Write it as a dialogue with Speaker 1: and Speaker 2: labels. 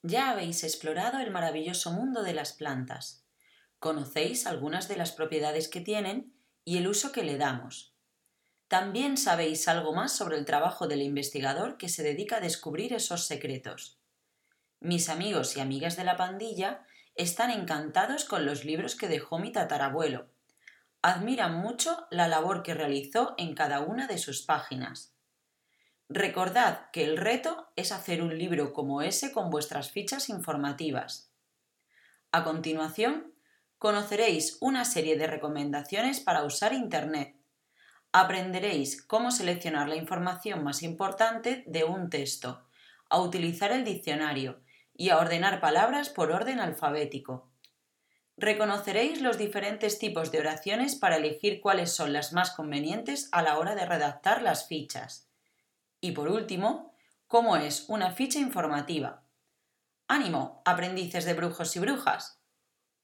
Speaker 1: Ya habéis explorado el maravilloso mundo de las plantas. Conocéis algunas de las propiedades que tienen y el uso que le damos. También sabéis algo más sobre el trabajo del investigador que se dedica a descubrir esos secretos. Mis amigos y amigas de la pandilla están encantados con los libros que dejó mi tatarabuelo. Admiran mucho la labor que realizó en cada una de sus páginas. Recordad que el reto es hacer un libro como ese con vuestras fichas informativas. A continuación, conoceréis una serie de recomendaciones para usar Internet. Aprenderéis cómo seleccionar la información más importante de un texto, a utilizar el diccionario y a ordenar palabras por orden alfabético. Reconoceréis los diferentes tipos de oraciones para elegir cuáles son las más convenientes a la hora de redactar las fichas. Y por último, cómo es una ficha informativa. ¡Ánimo, aprendices de brujos y brujas!